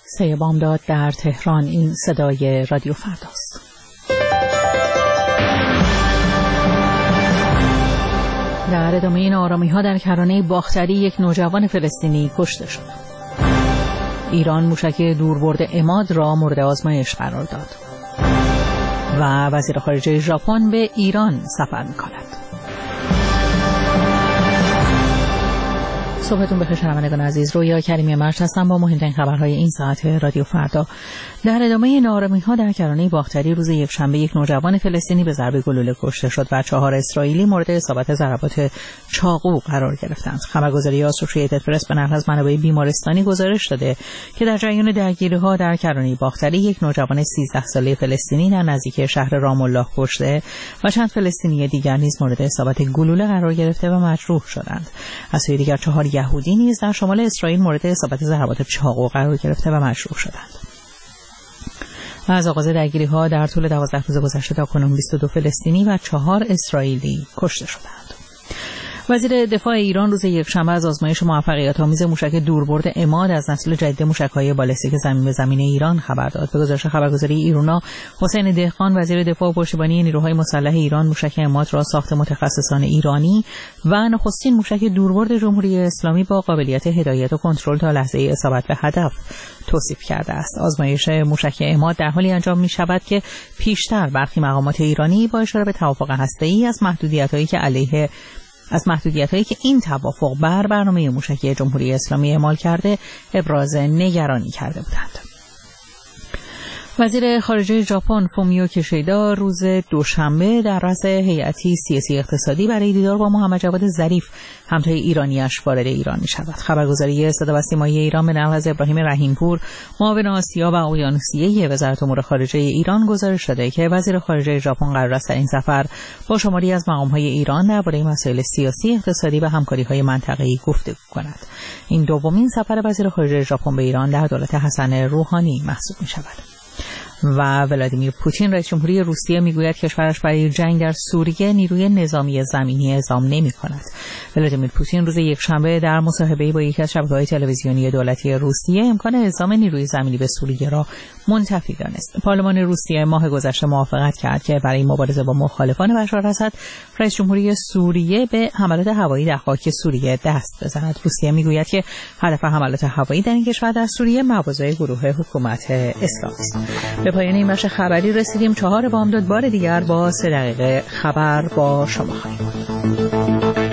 سه بامداد در تهران. این صدای رادیو فرداست. در ادامه ناآرامی‌ها در کرانه باختری یک نوجوان فلسطینی کشته شد. ایران موشک دوربرد عماد را مورد آزمایش قرار داد و وزیر خارجه ژاپن به ایران سفر می‌کند. صبحتون بخیر شنوندگان عزیز. رویا کریمی مرج هستم با مهمترین خبرهای این ساعت رادیو فردا. در ادامه ناآرامی‌ها در کرانه باختری روز یکشنبه یک نوجوان فلسطینی به ضرب گلوله کشته شد و 4 اسرائیلی مورد اصابت ضربات چاقو قرار گرفتند. خبرگزاری آسوشییتد پرس به نقل از منابع بیمارستانی گزارش داده که در جریان درگیری‌ها در کرانه باختری یک نوجوان 13 ساله فلسطینی در نزدیکی شهر رام الله کشته و چند فلسطینی دیگر نیز مورد اصابت گلوله قرار گرفته و مجروح شدند. از سوی دیگر 4 یهودی نیز در شمال اسرائیل مورد اصابت ضربات چاقو قرار گرفته و مجروح شدند. از آغاز درگیری‌ها در طول 12 روز گذشته تاکنون 22 فلسطینی و 4 اسرائیلی کشته شدند. وزیر دفاع ایران روز یکشنبه از آزمایش موفقیت‌آمیز موشک دوربرد عماد از نسل جدید موشک‌های بالستیک زمین به زمین ایران خبر داد. به گزارش خبرگزاری ایرونا، حسین دهقان وزیر دفاع و پشتیبانی نیروهای مسلح ایران موشک عماد را ساخت متخصصان ایرانی و نخستین موشک دوربرد جمهوری اسلامی با قابلیت هدایت و کنترل تا لحظه اصابت به هدف توصیف کرده است. آزمایش موشک عماد در حالی انجام می‌شود که پیشتر برخی مقامات ایرانی با اشاره به توافق هسته‌ای از محدودیت‌هایی که این توافق بر برنامه موشکی جمهوری اسلامی اعمال کرده ابراز نگرانی کرده بودند. وزیر خارجه ژاپن فومیو کیشیدا روز دوشنبه در رأس هیئتی سیاسی اقتصادی برای دیدار با محمد جواد ظریف همتای ایرانی‌اش وارد ایران می‌شود. خبرگزاری صدا و سیمایی ایران به نقل از ابراهیم رحیمپور معاون آسیا و اقیانوسیه وزارت امور خارجه ایران گزارش داده که وزیر خارجه ژاپن قرار است در این سفر با شماری از مقام‌های ایران درباره مسائل سیاسی، اقتصادی و همکاری‌های منطقه‌ای گفتگو کند. این دومین سفر وزیر خارجه ژاپن به ایران در دولت حسن روحانی محسوب می‌شود. و ولادیمیر پوتین رئیس جمهوری روسیه میگوید کشورش برای جنگ در سوریه نیروی نظامی زمینی اعزام نمی‌کند. ولادیمیر پوتین روز یکشنبه در مصاحبه‌ای با یکی از شبکه‌های تلویزیونی دولتی روسیه امکان اعزام نیروی زمینی به سوریه را منتفی دانست. پارلمان روسیه ماه گذشته موافقت کرد که برای مبارزه با مخالفان بشار اسد رئیس جمهوری سوریه به حملات هوایی در خاک سوریه دست بزند. روسیه میگوید که هدف حملات هوایی در این کشور در سوریه مواضع گروه حکومت اسلامی است. به پایان این بخش خبری رسیدیم. 4 بامداد بار دیگر با 3 دقیقه خبر با شما خواهیم بود.